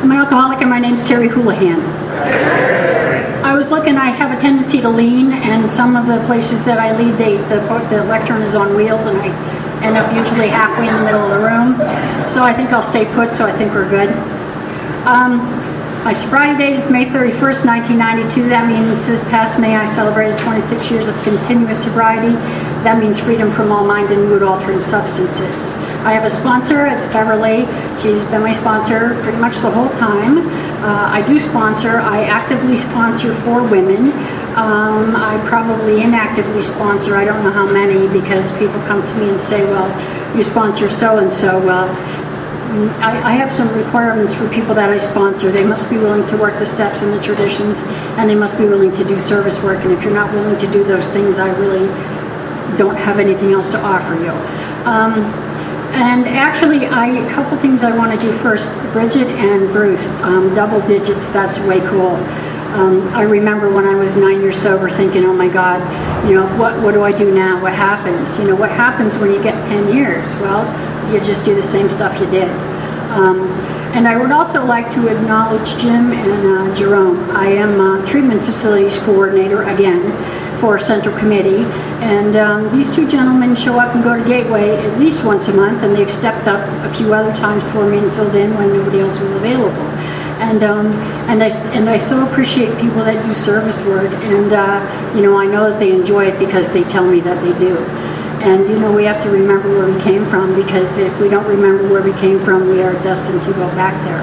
I'm an alcoholic and my name's Terry Houlihan. I was looking, I have a tendency to lean, and some of the places that I lead, the lectern is on wheels, and I end up usually halfway in the middle of the room. So I think I'll stay put, so I think we're good. My sobriety date is May 31st, 1992. That means this past May I celebrated 26 years of continuous sobriety. That means freedom from all mind and mood-altering substances. I have a sponsor, it's Beverly. She's been my sponsor pretty much the whole time. I actively sponsor 4 women. I probably inactively sponsor, I don't know how many, because people come to me and say, well, you sponsor so-and-so. Well, I have some requirements for people that I sponsor. They must be willing to work the steps and the traditions, and they must be willing to do service work. And if you're not willing to do those things, I really don't have anything else to offer you. And actually, a couple things I want to do first. Bridget and Bruce, double digits, that's way cool. I remember when I was 9 years sober thinking, oh my God, what do I do now? What happens? What happens when you get 10 years? Well, you just do the same stuff you did. And I would also like to acknowledge Jim and Jerome. I am a treatment facilities coordinator again for Central Committee, and these 2 gentlemen show up and go to Gateway at least once a month, and they've stepped up a few other times for me and filled in when nobody else was available. And I so appreciate people that do service work, and I know that they enjoy it because they tell me that they do. And we have to remember where we came from, because if we don't remember where we came from, we are destined to go back there.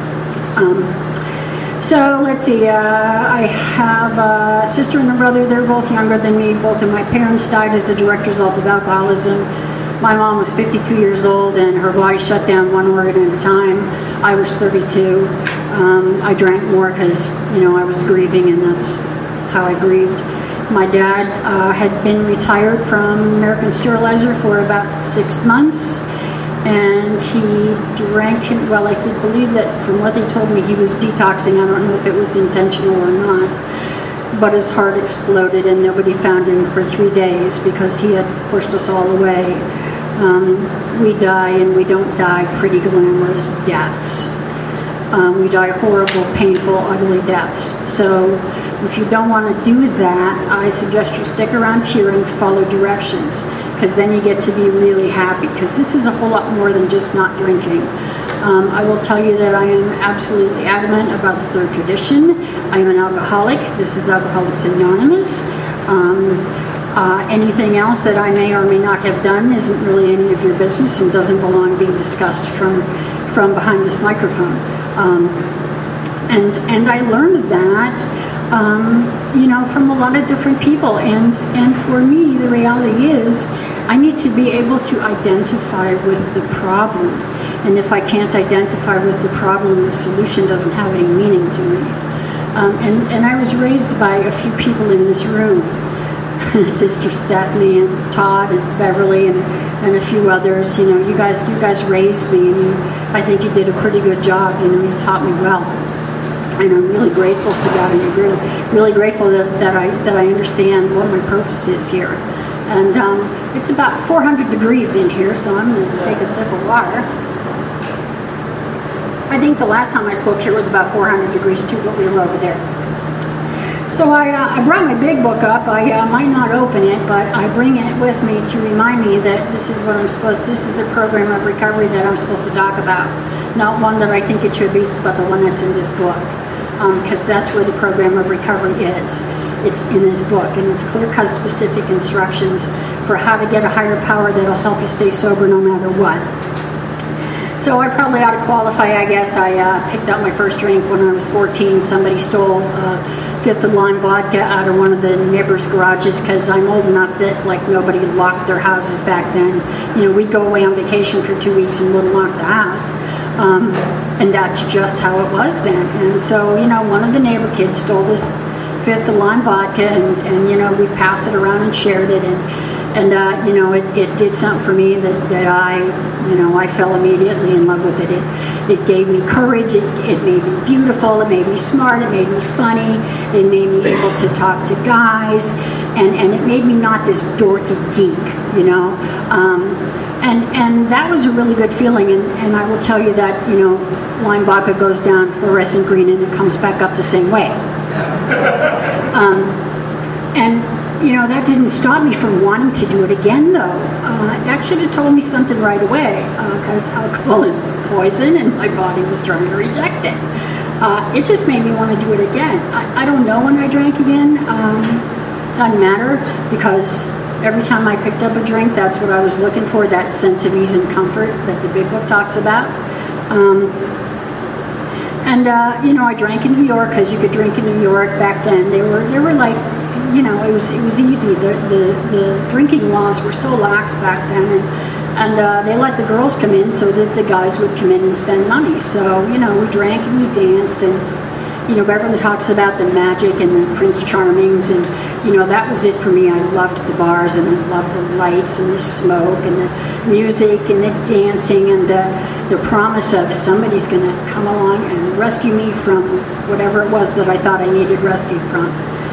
So let's see, I have a sister and a brother. They're both younger than me. Both of my parents died as a direct result of alcoholism. My mom was 52 years old and her body shut down one organ at a time. I was 32. I drank more because, I was grieving, and that's how I grieved. My dad had been retired from American Sterilizer for about 6 months, and he drank, well, I believe that from what they told me, he was detoxing. I don't know if it was intentional or not, but his heart exploded and nobody found him for 3 days because he had pushed us all away. We die, and we don't die pretty glamorous deaths. We die horrible, painful, ugly deaths. So if you don't want to do that, I suggest you stick around here and follow directions, because then you get to be really happy, because this is a whole lot more than just not drinking. I will tell you that I am absolutely adamant about the 3rd tradition. I am an alcoholic. This is Alcoholics Anonymous. Anything else that I may or may not have done isn't really any of your business and doesn't belong being discussed from behind this microphone. And I learned that from a lot of different people. And for me, the reality is I need to be able to identify with the problem. And if I can't identify with the problem, the solution doesn't have any meaning to me. And I was raised by a few people in this room. Sister Stephanie and Todd and Beverly and a few others. You guys raised me, and I think you did a pretty good job. You taught me well. And I'm really grateful for that, and I'm really grateful that I understand what my purpose is here. And it's about 400 degrees in here, so I'm going to take a sip of water. I think the last time I spoke here was about 400 degrees too, but we were over there. So I brought my big book up. I might not open it, but I bring it with me to remind me that this is the program of recovery that I'm supposed to talk about. Not one that I think it should be, but the one that's in this book. Because that's where the program of recovery is. It's in this book, and it's clear-cut specific instructions for how to get a higher power that'll help you stay sober no matter what. So I probably ought to qualify, I guess. I picked up my first drink when I was 14. Somebody stole Fifth and Lime vodka out of one of the neighbors' garages, because I'm old enough that nobody locked their houses back then. We'd go away on vacation for 2 weeks and wouldn't lock the house. And that's just how it was then. And so, one of the neighbor kids stole this Fifth and Lime vodka, and we passed it around and shared it, and it did something for me that I fell immediately in love with it. It gave me courage, it made me beautiful, it made me smart, it made me funny, it made me able to talk to guys, and it made me not this dorky geek, And that was a really good feeling, and I will tell you that, you know, lime vodka goes down fluorescent green and it comes back up the same way. And, you know, that didn't stop me from wanting to do it again, though. That should have told me something right away, because alcohol is poison and my body was trying to reject it. It just made me want to do it again. I don't know when I drank again. Doesn't matter, because every time I picked up a drink, that's what I was looking for, that sense of ease and comfort that the big book talks about. You know, I drank in New York, because you could drink in New York back then. They were like, you know, it was easy. The drinking laws were so lax back then, and they let the girls come in so that the guys would come in and spend money. So, you know, we drank and we danced, and, you know, Beverly talks about the magic and the Prince Charmings, and, you know, that was it for me. I loved the bars, and I loved the lights and the smoke and the music and the dancing and the promise of somebody's going to come along and rescue me from whatever it was that I thought I needed rescued from.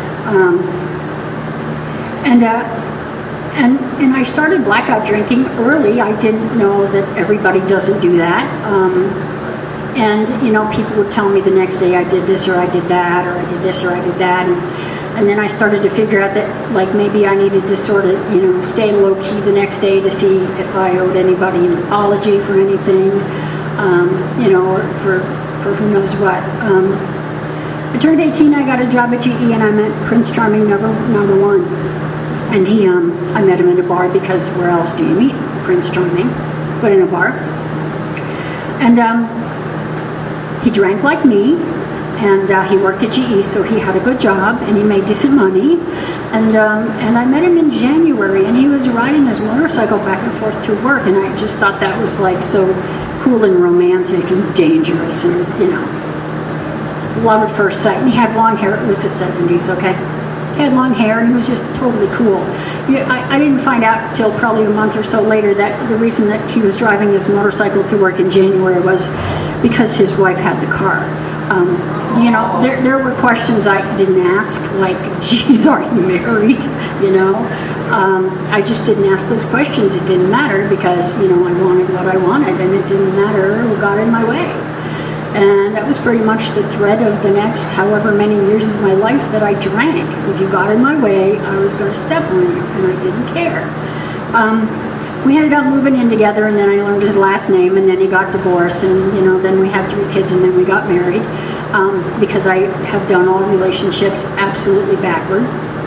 And I started blackout drinking early. I didn't know that everybody doesn't do that. And, you know, people would tell me the next day I did this or I did that, or I did this or I did that. And then I started to figure out that, like, maybe I needed to sort of, you know, stay low-key the next day to see if I owed anybody an apology for anything, you know, or for who knows what. I turned 18, I got a job at GE, and I met Prince Charming number one. And I met him in a bar, because where else do you meet Prince Charming but in a bar? And he drank like me, and he worked at GE, so he had a good job, and he made decent money. And I met him in January, and he was riding his motorcycle back and forth to work, and I just thought that was like so cool and romantic and dangerous, and, you know, love at first sight. And he had long hair. It was the 70s, okay? He had long hair, and he was just totally cool. I didn't find out till probably a month or so later that the reason that he was driving his motorcycle to work in January was because his wife had the car. You know, there were questions I didn't ask, like, geez, are you married? You know, I just didn't ask those questions. It didn't matter, because, you know, I wanted what I wanted, and it didn't matter who got in my way. And that was pretty much the thread of the next however many years of my life that I drank. If you got in my way, I was going to step on you, and I didn't care. We ended up moving in together, and then I learned his last name, and then he got divorced, and, you know, then we had 3 kids, and then we got married, because I have done all relationships absolutely backward.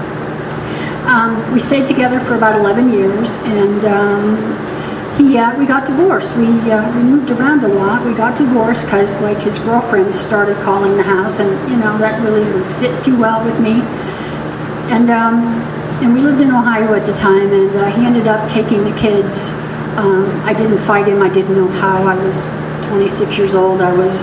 We stayed together for about 11 years, and we got divorced. We moved around a lot. We got divorced because, like, his girlfriends started calling the house, and, you know, that really didn't sit too well with me. And we lived in Ohio at the time, and he ended up taking the kids. I didn't fight him. I didn't know how. I was 26 years old.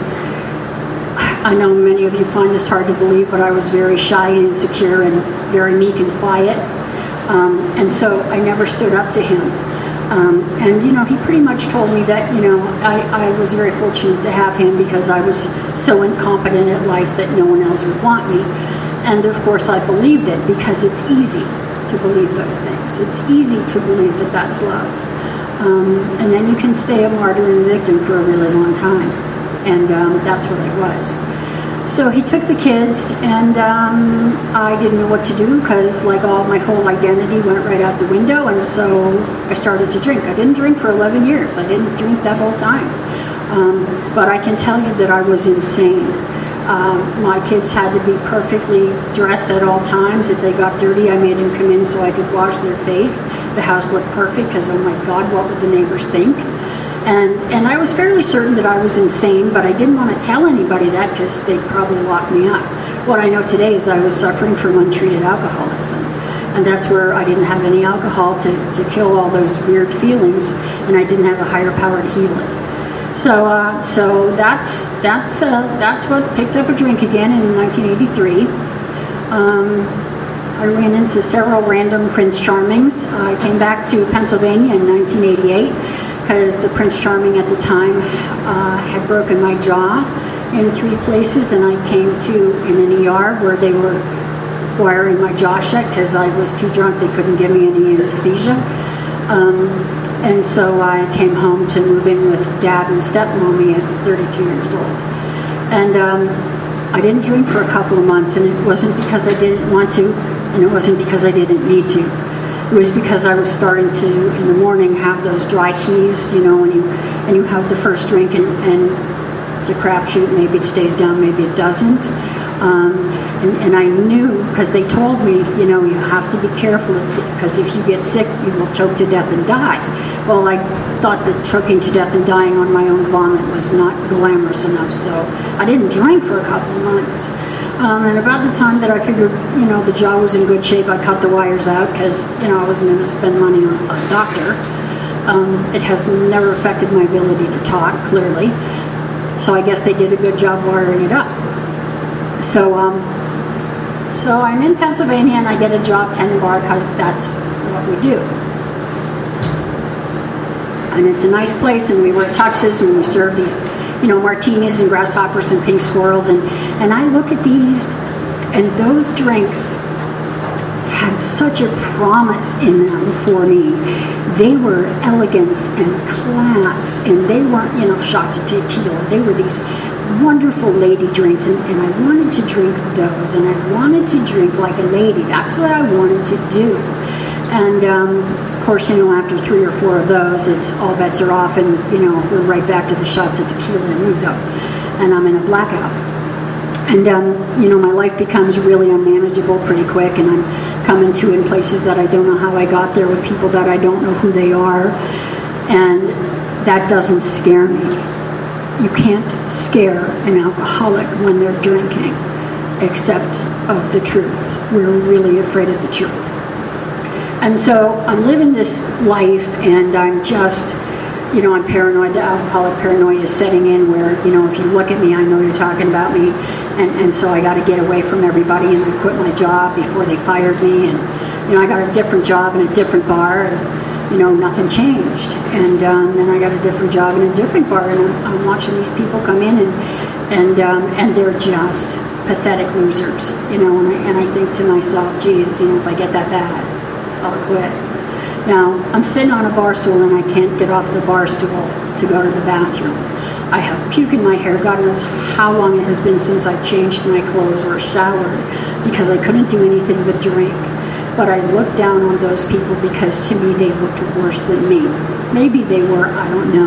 I know many of you find this hard to believe, but I was very shy and insecure and very meek and quiet. And so I never stood up to him. And, you know, he pretty much told me that, you know, I was very fortunate to have him because I was so incompetent at life that no one else would want me. And, of course, I believed it because it's easy to believe those things. It's easy to believe that that's love. And then you can stay a martyr and a victim for a really long time. And that's what I was. So he took the kids, and I didn't know what to do because, like, my whole identity went right out the window, and so I started to drink. I didn't drink for 11 years. I didn't drink that whole time. But I can tell you that I was insane. My kids had to be perfectly dressed at all times. If they got dirty, I made them come in so I could wash their face. The house looked perfect because, oh my God, what would the neighbors think? And I was fairly certain that I was insane, but I didn't want to tell anybody that because they'd probably lock me up. What I know today is I was suffering from untreated alcoholism. And that's where I didn't have any alcohol to kill all those weird feelings, and I didn't have a higher power to heal it. So that's what picked up a drink again in 1983. I ran into several random Prince Charmings. I came back to Pennsylvania in 1988. Because the Prince Charming at the time had broken my jaw in 3 places, and I came to in an ER where they were wiring my jaw shut because I was too drunk. They couldn't give me any anesthesia. And so I came home to move in with Dad and stepmommy at 32 years old. And I didn't drink for a couple of months, and it wasn't because I didn't want to, and it wasn't because I didn't need to. It was because I was starting to, in the morning, have those dry heaves, and you have the first drink, and it's a crapshoot. Maybe it stays down, maybe it doesn't. And I knew, because they told me, you have to be careful, because if you get sick, you will choke to death and die. Well, I thought that choking to death and dying on my own vomit was not glamorous enough, so I didn't drink for a couple of months. And about the time that I figured, the jaw was in good shape, I cut the wires out, because, I wasn't going to spend money on a doctor. It has never affected my ability to talk, clearly. So I guess they did a good job wiring it up. So I'm in Pennsylvania, and I get a job tending bar because that's what we do. And it's a nice place, and we wear tuxes, and we serve these, martinis and grasshoppers and pink squirrels. And I look at these, and those drinks had such a promise in them for me. They were elegance and class, and they weren't, shots of tequila. They were these wonderful lady drinks, and I wanted to drink those, and I wanted to drink like a lady. That's what I wanted to do. And of course, after 3 or 4 of those, it's all bets are off, and we're right back to the shots of tequila and ouzo, and I'm in a blackout. And my life becomes really unmanageable pretty quick, and I'm coming to in places that I don't know how I got there, with people that I don't know who they are, and that doesn't scare me. You can't scare an alcoholic when they're drinking, except of the truth. We're really afraid of the truth. And so I'm living this life, and I'm just, I'm paranoid. The alcoholic paranoia is setting in where, if you look at me, I know you're talking about me. And so I got to get away from everybody, and I quit my job before they fired me. And, I got a different job in a different bar, and, nothing changed. And then I got a different job in a different bar, and I'm watching these people come in, and they're just pathetic losers, and I think to myself, geez, if I get that bad, I'll quit. Now, I'm sitting on a bar stool, and I can't get off the bar stool to go to the bathroom. I have puke in my hair. God knows how long it has been since I changed my clothes or showered, because I couldn't do anything but drink. But I looked down on those people because to me they looked worse than me. Maybe they were, I don't know.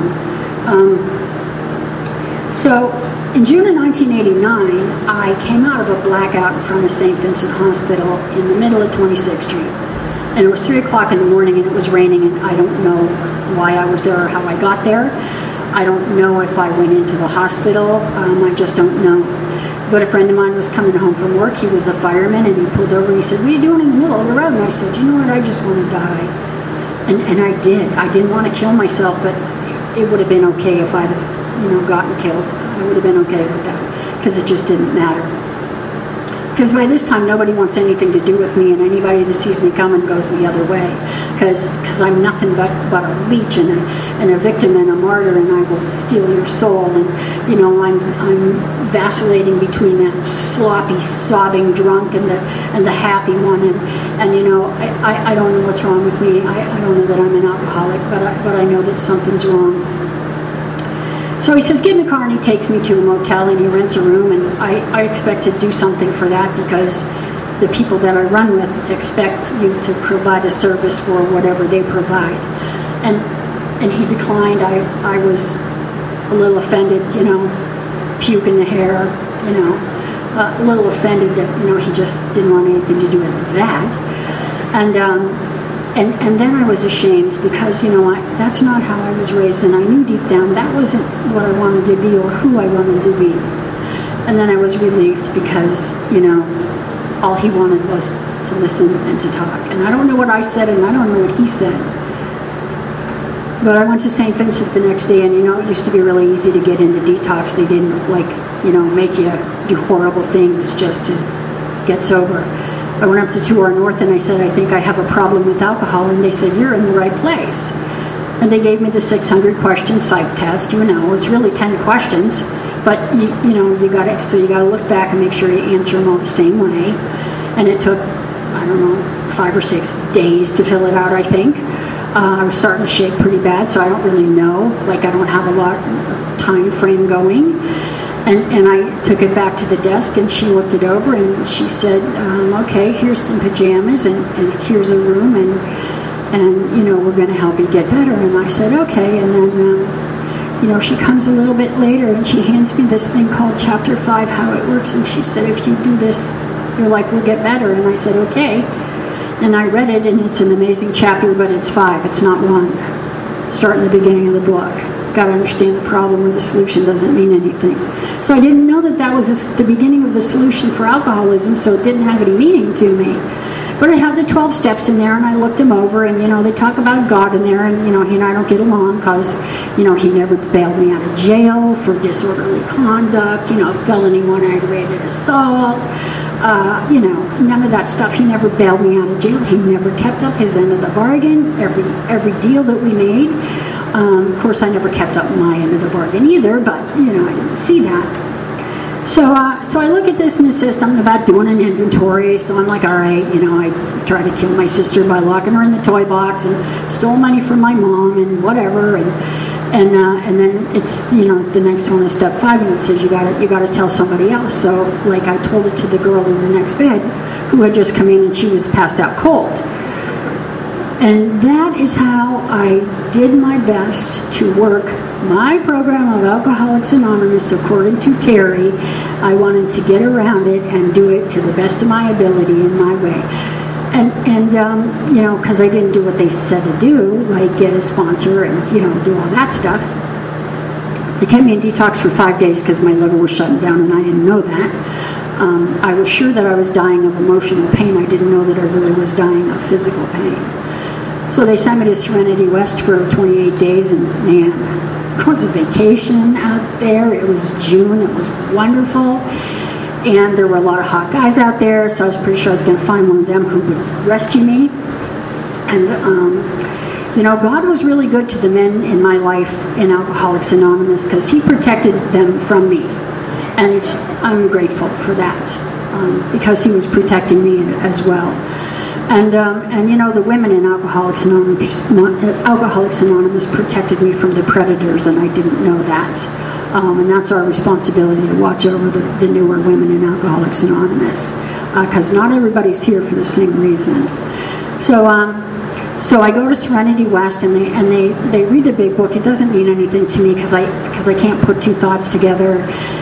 So in June of 1989, I came out of a blackout in front of St. Vincent Hospital in the middle of 26th Street. And it was 3 o'clock in the morning, and it was raining, and I don't know why I was there or how I got there. I don't know if I went into the hospital. I just don't know. But a friend of mine was coming home from work. He was a fireman, and he pulled over and he said, "What are you doing in the middle of the road?" And I said, "You know what? I just want to die." And I did. I didn't want to kill myself, but it would have been okay if I'd have, gotten killed. I would have been okay with that, because it just didn't matter. Because by this time, nobody wants anything to do with me, and anybody that sees me coming goes the other way. Because I'm nothing but a leech and a victim and a martyr, and I will steal your soul. And, I'm vacillating between that sloppy, sobbing drunk and the happy one. And I don't know what's wrong with me. I don't know that I'm an alcoholic, but I know that something's wrong. So he says, "Get in the car," and he takes me to a motel, and he rents a room, and I expect to do something for that, because the people that I run with expect you to provide a service for whatever they provide. And he declined. I was a little offended, puke in the hair, a little offended that, he just didn't want anything to do with that. And then I was ashamed, because, that's not how I was raised, and I knew deep down that wasn't what I wanted to be or who I wanted to be. And then I was relieved, because, all he wanted was to listen and to talk. And I don't know what I said, and I don't know what he said. But I went to St. Vincent the next day, and, it used to be really easy to get into detox. They didn't, make you do horrible things just to get sober. I went up to 2R North, and I said, "I think I have a problem with alcohol." And they said, "You're in the right place." And they gave me the 600 question psych test. It's really 10 questions, but you got to look back and make sure you answer them all the same way. And it took, I don't know, 5 or 6 days to fill it out, I think. I was starting to shake pretty bad, so I don't really know. Like, I don't have a lot of time frame going. And I took it back to the desk, and she looked it over, and she said, okay, here's some pajamas, and here's a room, and we're going to help you get better. And I said, okay. And then, she comes a little bit later, and she hands me this thing called Chapter 5, How It Works, and she said, if you do this, your life will get better. And I said, okay. And I read it, and it's an amazing chapter, but it's 5. It's not 1. Start in the beginning of the book. Got to understand the problem or the solution doesn't mean anything. So I didn't know that was the beginning of the solution for alcoholism, so it didn't have any meaning to me. But it had the 12 steps in there, and I looked them over, and, they talk about God in there, and, he and I don't get along because, he never bailed me out of jail for disorderly conduct, felony one-aggravated assault, none of that stuff. He never bailed me out of jail. He never kept up his end of the bargain, every deal that we made. Of course, I never kept up my end of the bargain either, but, I didn't see that. So I look at this, and it says something about doing an inventory, so I'm like, all right, I tried to kill my sister by locking her in the toy box and stole money from my mom and whatever, and then it's, the next one is step 5, and it says you gotta tell somebody else. So, like, I told it to the girl in the next bed who had just come in, and she was passed out cold. And that is how I did my best to work my program of Alcoholics Anonymous according to Terry. I wanted to get around it and do it to the best of my ability in my way. And because I didn't do what they said to do, like get a sponsor and, do all that stuff. They kept me in detox for 5 days because my liver was shutting down, and I didn't know that. I was sure that I was dying of emotional pain. I didn't know that I really was dying of physical pain. So they sent me to Serenity West for 28 days, and man, it was a vacation out there. It was June. It was wonderful. And there were a lot of hot guys out there, so I was pretty sure I was going to find one of them who would rescue me. And, God was really good to the men in my life in Alcoholics Anonymous because he protected them from me. And I'm grateful for that because he was protecting me as well. And the women in Alcoholics Anonymous protected me from the predators, and I didn't know that. And that's our responsibility to watch over the newer women in Alcoholics Anonymous, because not everybody's here for the same reason. So I go to Serenity West, and they read the big book. It doesn't mean anything to me because I can't put two thoughts together,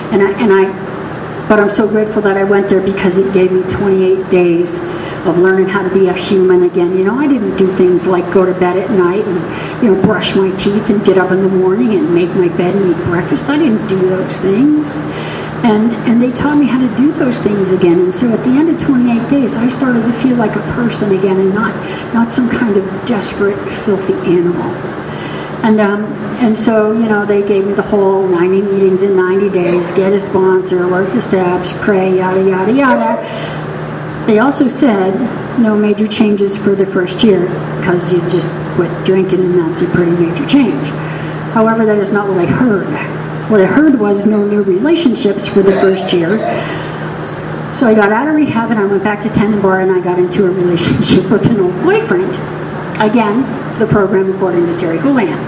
but I'm so grateful that I went there because it gave me 28 days of learning how to be a human again. I didn't do things like go to bed at night and, brush my teeth and get up in the morning and make my bed and eat breakfast. I didn't do those things. And they taught me how to do those things again. And so at the end of 28 days, I started to feel like a person again and not some kind of desperate, filthy animal. And so, they gave me the whole 90 meetings in 90 days, get a sponsor, work the steps, pray, yada, yada, yada. They also said no major changes for the first year because you just quit drinking, and that's a pretty major change. However, that is not what I heard. What I heard was no new relationships for the first year. So I got out of rehab, and I went back to Tandem Bar, and I got into a relationship with an old boyfriend. Again, the program according to Terry Houlihan.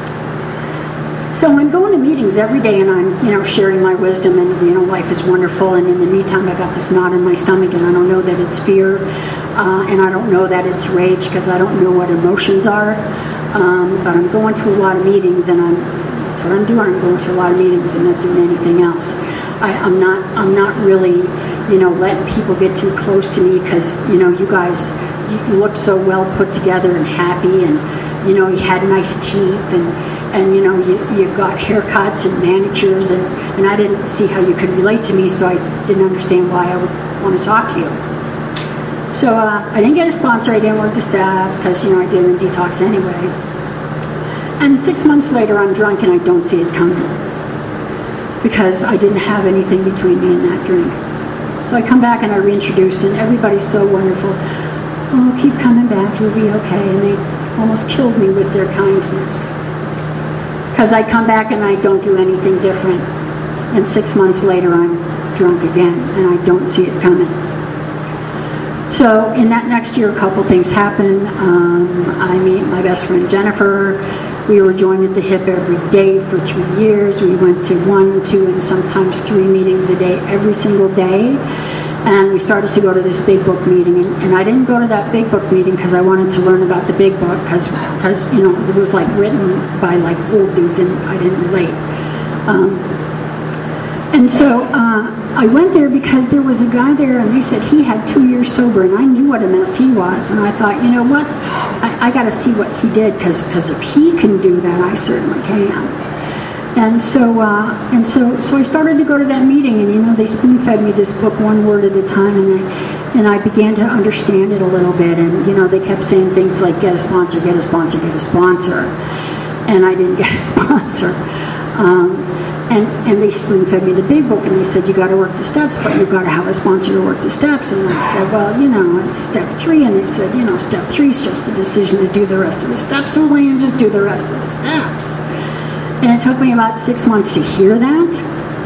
So I'm going to meetings every day, and I'm, sharing my wisdom, and, life is wonderful. And in the meantime, I got this knot in my stomach, and I don't know that it's fear, and I don't know that it's rage because I don't know what emotions are. But I'm going to a lot of meetings, and that's what I'm doing. I'm going to a lot of meetings and not doing anything else. I'm not really, letting people get too close to me because, you guys, you looked so well put together and happy, and, you had nice teeth, and you got haircuts and manicures, and I didn't see how you could relate to me, so I didn't understand why I would want to talk to you. So I didn't get a sponsor, I didn't work the steps, because, I didn't detox anyway. And 6 months later, I'm drunk, and I don't see it coming, because I didn't have anything between me and that drink. So I come back, and I reintroduce, and everybody's so wonderful. Oh, keep coming back, you'll be okay. And they almost killed me with their kindness. Because I come back and I don't do anything different. And 6 months later, I'm drunk again, and I don't see it coming. So in that next year, a couple things happened. I meet my best friend Jennifer. We were joined at the hip every day for 3 years. We went to 1, 2, and sometimes 3 meetings a day every single day. And we started to go to this big book meeting. And I didn't go to that big book meeting because I wanted to learn about the big book because it was like written by like old dudes and I didn't relate. And so I went there because there was a guy there and they said he had 2 years sober and I knew what a mess he was. And I thought, you know what, I got to see what he did because if he can do that, I certainly can. And so I started to go to that meeting and, they spoon-fed me this book one word at a time and I began to understand it a little bit. And, they kept saying things like, get a sponsor, get a sponsor, get a sponsor. And I didn't get a sponsor. And they spoon-fed me the big book, and they said, you got to work the steps, but you've got to have a sponsor to work the steps. And I said, well, it's step 3. And they said, step 3 is just a decision to do the rest of the steps, so why don't you just do the rest of the steps? And it took me about 6 months to hear that.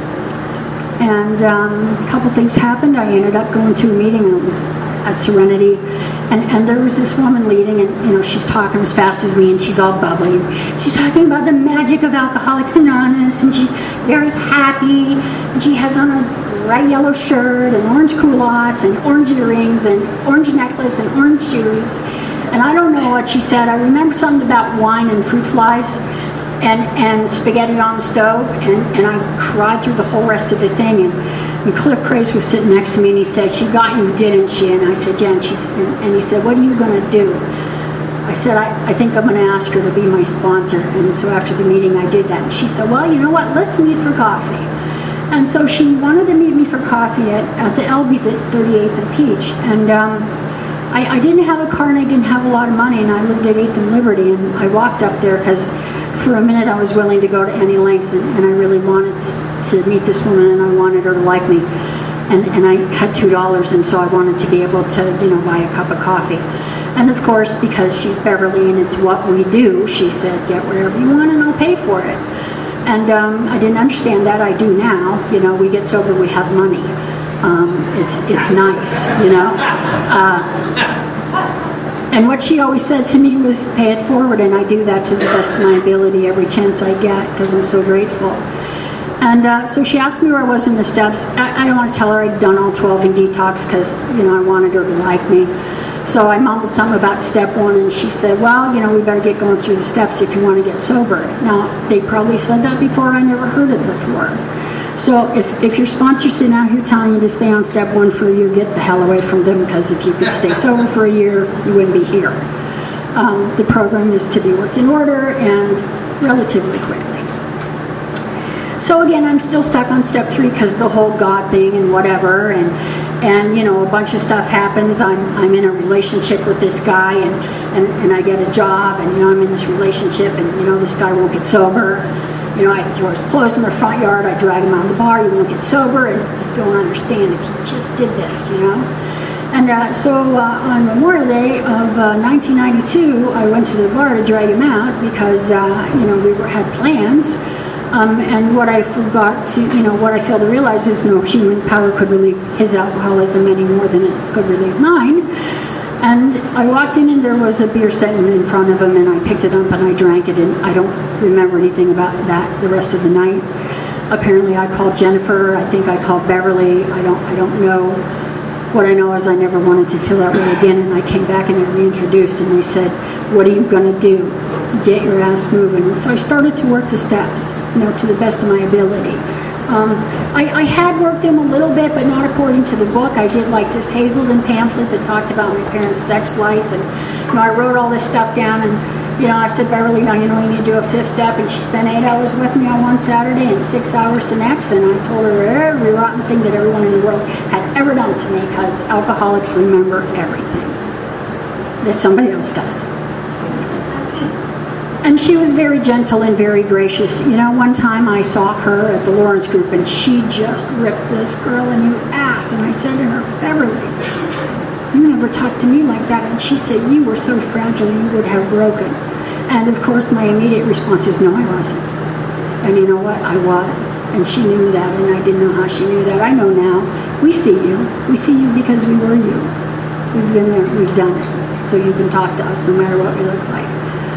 And a couple things happened. I ended up going to a meeting, and it was at Serenity. And there was this woman leading, and she's talking as fast as me, and she's all bubbly. And she's talking about the magic of Alcoholics Anonymous, and she's very happy. And she has on a bright yellow shirt, and orange culottes, and orange earrings, and orange necklace, and orange shoes. And I don't know what she said. I remember something about wine and fruit flies, and spaghetti on the stove, and I cried through the whole rest of the thing. And Cliff Craze was sitting next to me, and he said, she got you, didn't she? And I said, yeah. And he said, what are you going to do? I said, I think I'm going to ask her to be my sponsor. And so after the meeting, I did that. And she said, well, you know what? Let's meet for coffee. And so she wanted to meet me for coffee at the Elby's at 38th and Peach. And I didn't have a car, and I didn't have a lot of money, and I lived at 8th and Liberty. And I walked up there because for a minute I was willing to go to any lengths, and I really wanted to meet this woman, and I wanted her to like me. And I had $2, and so I wanted to be able to, buy a cup of coffee. And of course, because she's Beverly and it's what we do, she said, get whatever you want and I'll pay for it. And I didn't understand that. I do now. We get sober, we have money. It's nice, And what she always said to me was, pay it forward, and I do that to the best of my ability every chance I get because I'm so grateful. And so she asked me where I was in the steps. I don't want to tell her I'd done all 12 in detox because, I wanted her to like me. So I mumbled something about step 1, and she said, well, we better get going through the steps if you want to get sober. Now, they probably said that before. I never heard it before. So if your sponsor's sitting out here telling you to stay on step 1 for a year, get the hell away from them, because if you could stay sober for a year, you wouldn't be here. The program is to be worked in order and relatively quickly. So again, I'm still stuck on step 3 because the whole God thing and whatever, and a bunch of stuff happens. I'm in a relationship with this guy, and I get a job, and I'm in this relationship, and this guy won't get sober. I throw his clothes in the front yard, I drag him out of the bar, he won't get sober, and you don't understand if he just did this, And so on Memorial Day of 1992, I went to the bar to drag him out because, we had plans. And what I forgot to, what I failed to realize is no human power could relieve his alcoholism any more than it could relieve mine. And I walked in, and there was a beer sitting in front of him, and I picked it up and I drank it, and I don't remember anything about that the rest of the night. Apparently I called Jennifer, I think I called Beverly, I don't know. What I know is I never wanted to feel that way again, and I came back and I reintroduced, and they said, what are you going to do? Get your ass moving. And so I started to work the steps, to the best of my ability. I had worked them a little bit, but not according to the book. I did like this Hazelden pamphlet that talked about my parents' sex life, and I wrote all this stuff down, and I said, Beverly, now you need to do a 5th step, and she spent 8 hours with me on one Saturday and 6 hours the next, and I told her every rotten thing that everyone in the world had ever done to me, because alcoholics remember everything that somebody else does. And she was very gentle and very gracious. One time I saw her at the Lawrence group, and she just ripped this girl a new ass, and I said to her, Beverly, you never talked to me like that. And she said, you were so fragile you would have broken. And of course my immediate response is, no, I wasn't. And you know what? I was. And she knew that, and I didn't know how she knew that. I know now. We see you. We see you because we were you. We've been there, we've done it. So you can talk to us no matter what we look like.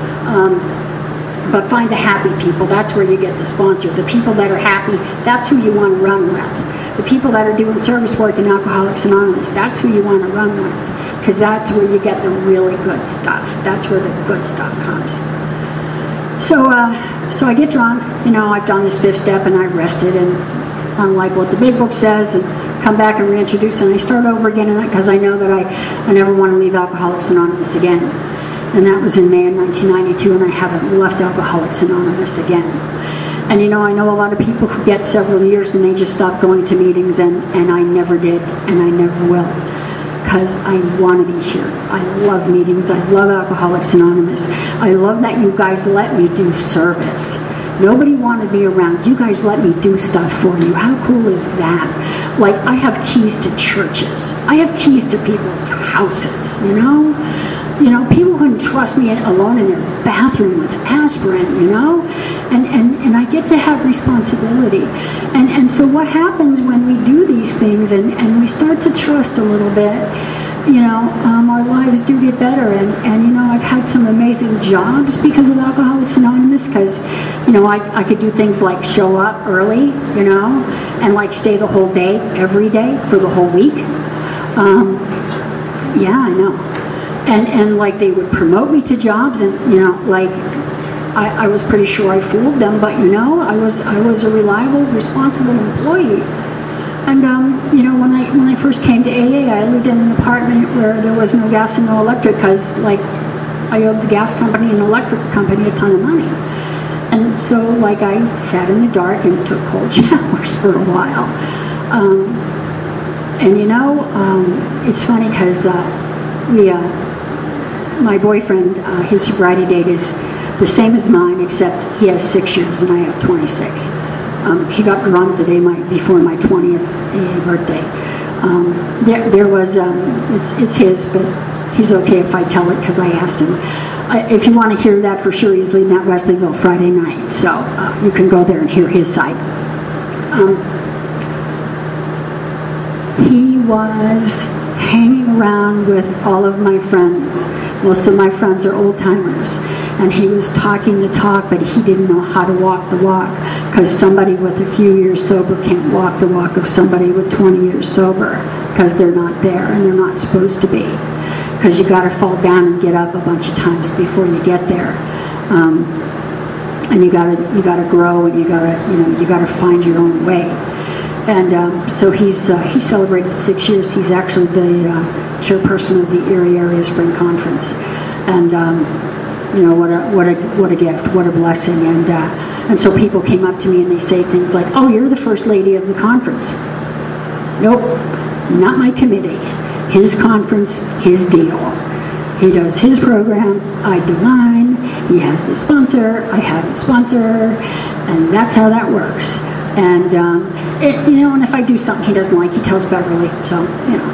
But find the happy people. That's where you get the sponsor. The people that are happy, that's who you want to run with. The people that are doing service work in Alcoholics Anonymous, that's who you want to run with. Because that's where you get the really good stuff. That's where the good stuff comes. So I get drunk. I've done this 5th step and I've rested, and unlike what the big book says, and come back and reintroduce, and I start over again because I know that I never want to leave Alcoholics Anonymous again. And that was in May of 1992, and I haven't left Alcoholics Anonymous again. And I know a lot of people who get several years and they just stop going to meetings, and I never did, and I never will. Because I want to be here. I love meetings. I love Alcoholics Anonymous. I love that you guys let me do service. Nobody wanted me around. You guys let me do stuff for you. How cool is that? Like, I have keys to churches. I have keys to people's houses, people couldn't trust me alone in their bathroom with aspirin, and I get to have responsibility. And so what happens when we do these things and we start to trust a little bit, our lives do get better. And I've had some amazing jobs because of Alcoholics Anonymous, because, I could do things like show up early, and like stay the whole day, every day, for the whole week. Yeah, I know. And like they would promote me to jobs, and I was pretty sure I fooled them, but I was a reliable, responsible employee. And when I first came to AA, I lived in an apartment where there was no gas and no electric, because I owed the gas company and electric company a ton of money. And so I sat in the dark and took cold showers for a while. It's funny because my boyfriend, his sobriety date is the same as mine, except he has 6 years and I have 26. He got drunk the day before my 20th birthday. There was, it's his, but he's okay if I tell it because I asked him. If you want to hear that for sure, he's leaving at Wesleyville Friday night, so you can go there and hear his side. He was hanging around with all of my friends. Most of my friends are old-timers, and he was talking the talk, but he didn't know how to walk the walk, because somebody with a few years sober can't walk the walk of somebody with 20 years sober, because they're not there and they're not supposed to be, because you got to fall down and get up a bunch of times before you get there, and you got to grow, and you got to find your own way. And so he celebrated 6 years. He's actually the chairperson of the Erie Area Spring Conference, and what a gift, what a blessing. And so people came up to me and they say things like, "Oh, you're the first lady of the conference." Nope, not my committee. His conference, his deal. He does his program, I do mine. He has a sponsor, I have a sponsor, and that's how that works. And and if I do something he doesn't like, he tells Beverly. So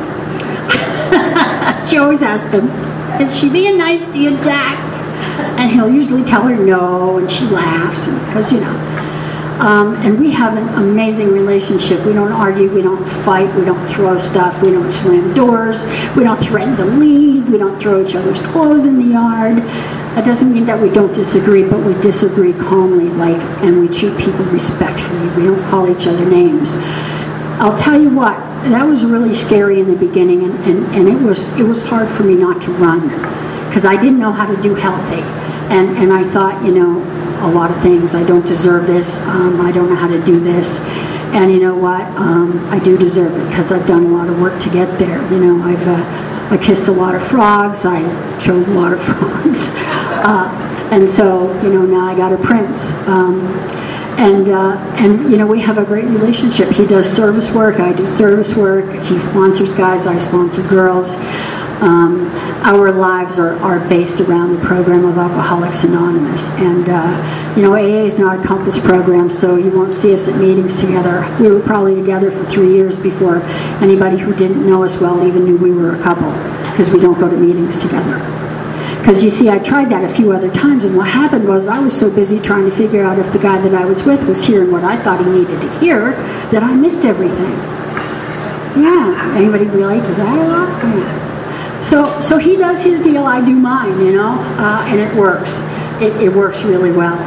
she always asks him, "Is she being nice to you, Jack?" And he'll usually tell her no, and she laughs, because and we have an amazing relationship. We don't argue, we don't fight, we don't throw stuff, we don't slam doors, we don't threaten to leave, we don't throw each other's clothes in the yard. That doesn't mean that we don't disagree, but we disagree calmly, and we treat people respectfully. We don't call each other names. I'll tell you what, that was really scary in the beginning, and it was hard for me not to run, because I didn't know how to do healthy, and I thought, a lot of things. I don't deserve this. I don't know how to do this. And you know what? I do deserve it, because I've done a lot of work to get there. I kissed a lot of frogs. I chose a lot of frogs. And so, now I got a prince. And we have a great relationship. He does service work. I do service work. He sponsors guys. I sponsor girls. Our lives are based around the program of Alcoholics Anonymous. And, AA is not a couples program, so you won't see us at meetings together. We were probably together for 3 years before anybody who didn't know us well even knew we were a couple, because we don't go to meetings together. Because, you see, I tried that a few other times, and what happened was I was so busy trying to figure out if the guy that I was with was hearing what I thought he needed to hear that I missed everything. Yeah. Anybody relate to that a lot? Yeah. So he does his deal, I do mine, and it works. It works really well.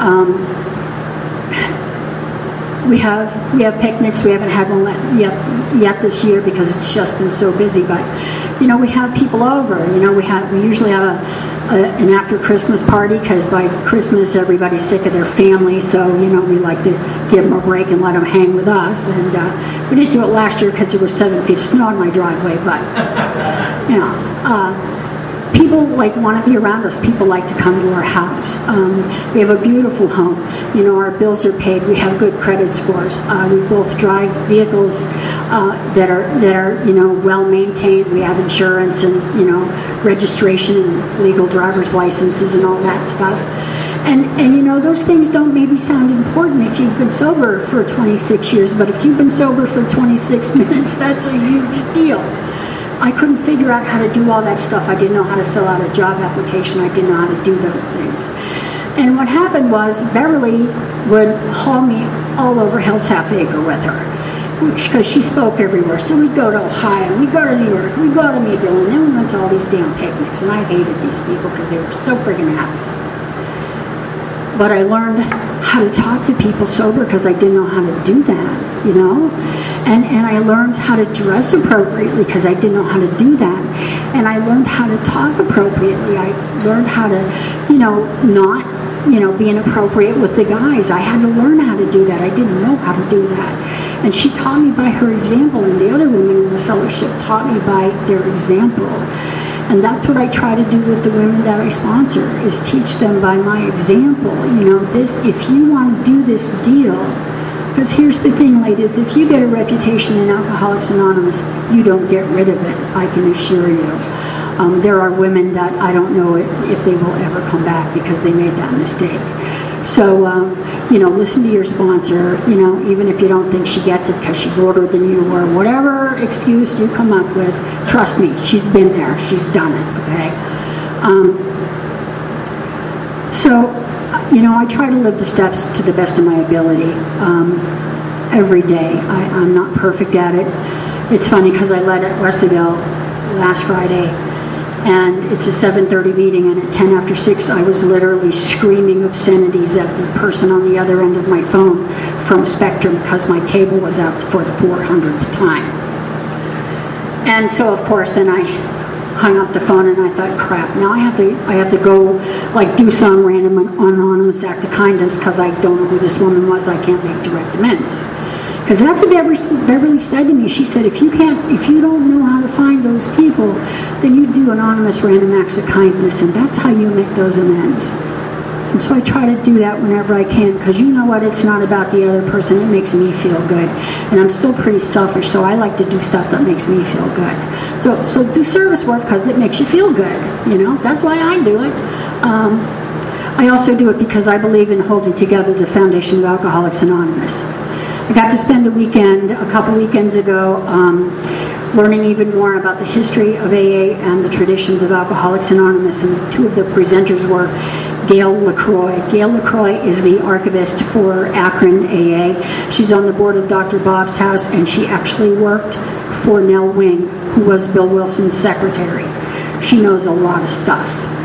We have picnics. We haven't had one yet this year because it's just been so busy. But we have people over. We usually have an after Christmas party because by Christmas everybody's sick of their family. So we like to give them a break and let them hang with us. And we didn't do it last year because there was 7 feet of snow in my driveway. But people want to be around us. People like to come to our house. We have a beautiful home. Our bills are paid. We have good credit scores. We both drive vehicles that are well maintained. We have insurance and registration and legal driver's licenses and all that stuff. And those things don't maybe sound important if you've been sober for 26 years, but if you've been sober for 26 minutes, that's a huge deal. I couldn't figure out how to do all that stuff. I didn't know how to fill out a job application. I didn't know how to do those things. And what happened was Beverly would haul me all over Hell's Half Acre with her because she spoke everywhere. So we'd go to Ohio, we'd go to New York, we'd go to Mayville, and then we went to all these damn picnics. And I hated these people because they were so friggin' happy. But I learned how to talk to people sober because I didn't know how to do that, And I learned how to dress appropriately because I didn't know how to do that. And I learned how to talk appropriately. I learned how to, not, be inappropriate with the guys. I had to learn how to do that. I didn't know how to do that. And she taught me by her example, and the other women in the fellowship taught me by their example. And that's what I try to do with the women that I sponsor, is teach them by my example. If you want to do this deal, because here's the thing, ladies, if you get a reputation in Alcoholics Anonymous, you don't get rid of it, I can assure you. There are women that I don't know if they will ever come back because they made that mistake. So, listen to your sponsor, even if you don't think she gets it because she's older than you or whatever excuse you come up with. Trust me, she's been there. She's done it, okay? I try to live the steps to the best of my ability every day. I'm not perfect at it. It's funny because I led at Westerville last Friday, and it's a 7:30 meeting, and at 10 after 6 I was literally screaming obscenities at the person on the other end of my phone from Spectrum because my cable was out for the 400th time. And so of course then I hung up the phone and I thought, crap, now I have to go do some random anonymous act of kindness because I don't know who this woman was. I can't make direct amends. Because that's what Beverly said to me. She said, if you don't know how to find those people, then you do anonymous random acts of kindness, and that's how you make those amends. And so I try to do that whenever I can, because you know what? It's not about the other person. It makes me feel good. And I'm still pretty selfish, so I like to do stuff that makes me feel good. So do service work because it makes you feel good. That's why I do it. I also do it because I believe in holding together the foundation of Alcoholics Anonymous. I got to spend a couple weekends ago, learning even more about the history of AA and the traditions of Alcoholics Anonymous, and two of the presenters were Gail LaCroix. Gail LaCroix is the archivist for Akron AA. She's on the board of Dr. Bob's House, and she actually worked for Nell Wing, who was Bill Wilson's secretary. She knows a lot of stuff.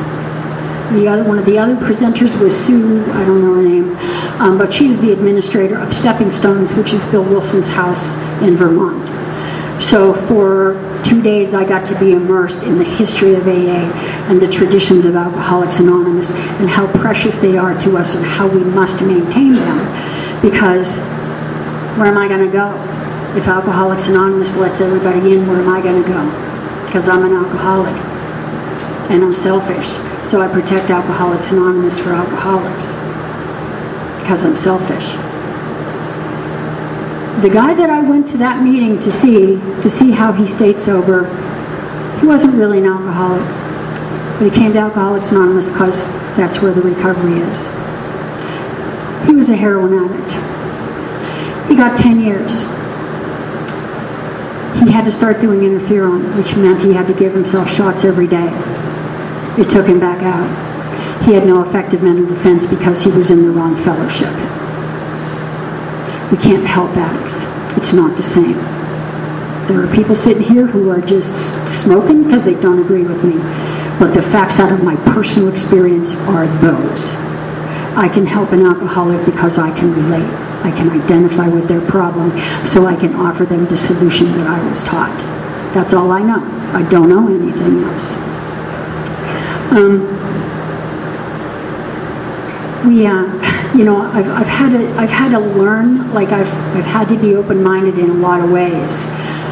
One of the other presenters was Sue, I don't know her name, but she's the administrator of Stepping Stones, which is Bill Wilson's house in Vermont. So for 2 days I got to be immersed in the history of AA and the traditions of Alcoholics Anonymous and how precious they are to us and how we must maintain them. Because where am I going to go? If Alcoholics Anonymous lets everybody in, where am I going to go? Because I'm an alcoholic and I'm selfish. So I protect Alcoholics Anonymous for alcoholics because I'm selfish. The guy that I went to that meeting to see how he stayed sober, he wasn't really an alcoholic, but he came to Alcoholics Anonymous because that's where the recovery is. He was a heroin addict. He got 10 years. He had to start doing interferon, which meant he had to give himself shots every day. It took him back out. He had no effective mental defense because he was in the wrong fellowship. We can't help addicts. It's not the same. There are people sitting here who are just smoking because they don't agree with me. But the facts out of my personal experience are those. I can help an alcoholic because I can relate. I can identify with their problem so I can offer them the solution that I was taught. That's all I know. I don't know anything else. I've had to learn. Like I've had to be open-minded in a lot of ways.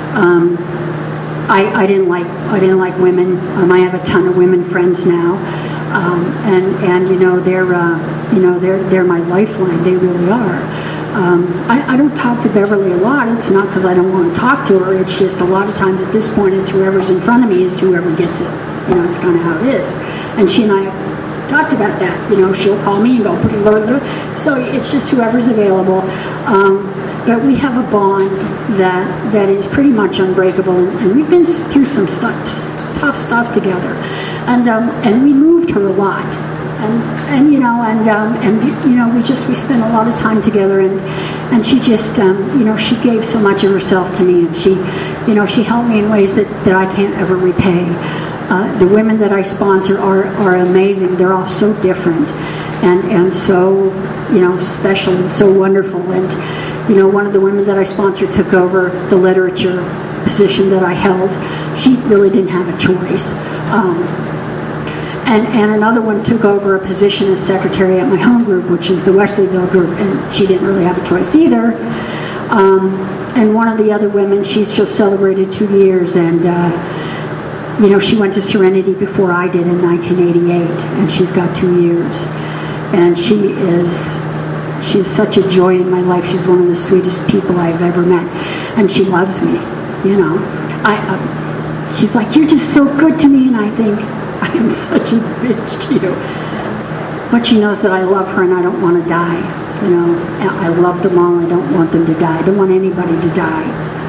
I didn't like women. I have a ton of women friends now, and they're my lifeline. They really are. I don't talk to Beverly a lot. It's not because I don't want to talk to her. It's just a lot of times at this point, it's whoever's in front of me is whoever gets it. It's kind of how it is. And she and I have talked about that. She'll call me and go, so it's just whoever's available. But we have a bond that is pretty much unbreakable, and we've been through some tough stuff together, and we moved her a lot, we spent a lot of time together, and she just she gave so much of herself to me, and she helped me in ways that I can't ever repay. The women that I sponsor are amazing. They're all so different, and so special and so wonderful. And one of the women that I sponsor took over the literature position that I held. She really didn't have a choice. And another one took over a position as secretary at my home group, which is the Wesleyville group, and she didn't really have a choice either. And one of the other women, she's just celebrated 2 years, and she went to Serenity before I did in 1988, and she's got 2 years. And she is such a joy in my life. She's one of the sweetest people I've ever met, and she loves me. She's like, "You're just so good to me," and I think, I am such a bitch to you. But she knows that I love her and I don't want to die. I love them all. I don't want them to die. I don't want anybody to die.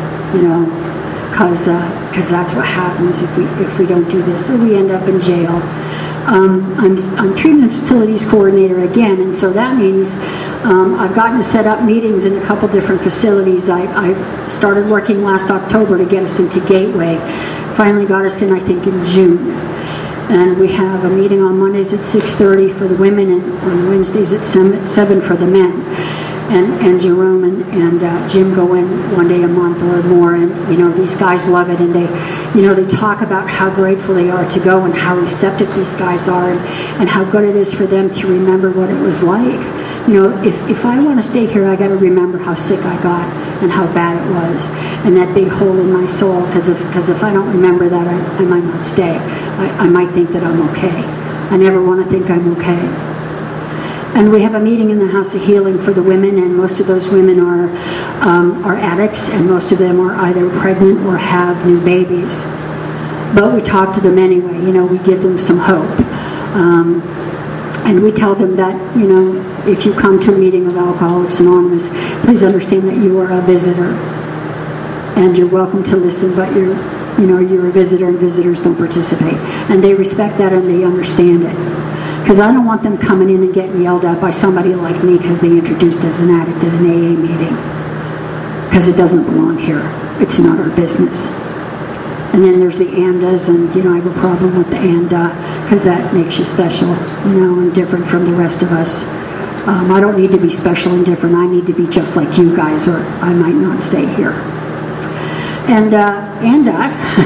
Because that's what happens if we don't do this, or we end up in jail. I'm treatment facilities coordinator again, and so that means I've gotten to set up meetings in a couple different facilities. I started working last October to get us into Gateway. Finally got us in, I think, in June. And we have a meeting on Mondays at 6:30 for the women, and on Wednesdays at 7 for the men. And Jerome and Jim go in one day a month or more, and these guys love it, and they talk about how grateful they are to go and how receptive these guys are, and how good it is for them to remember what it was like. If I want to stay here, I got to remember how sick I got and how bad it was, and that big hole in my soul. Because if I don't remember that, I might not stay. I might think that I'm okay. I never want to think I'm okay. And we have a meeting in the House of Healing for the women, and most of those women are addicts, and most of them are either pregnant or have new babies. But we talk to them anyway. We give them some hope. And we tell them that, if you come to a meeting of Alcoholics Anonymous, please understand that you are a visitor. And you're welcome to listen, but you're a visitor, and visitors don't participate. And they respect that, and they understand it. Because I don't want them coming in and getting yelled at by somebody like me because they introduced as an addict at an AA meeting. Because it doesn't belong here. It's not our business. And then there's the ANDAs, and I have a problem with the ANDA because that makes you special, and different from the rest of us. I don't need to be special and different. I need to be just like you guys, or I might not stay here. And ANDA,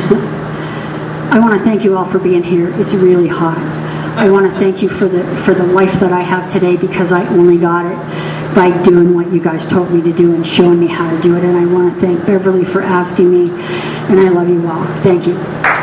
I want to thank you all for being here. It's really hot. I want to thank you for the life that I have today, because I only got it by doing what you guys told me to do and showing me how to do it. And I want to thank Beverly for asking me, and I love you all. Thank you.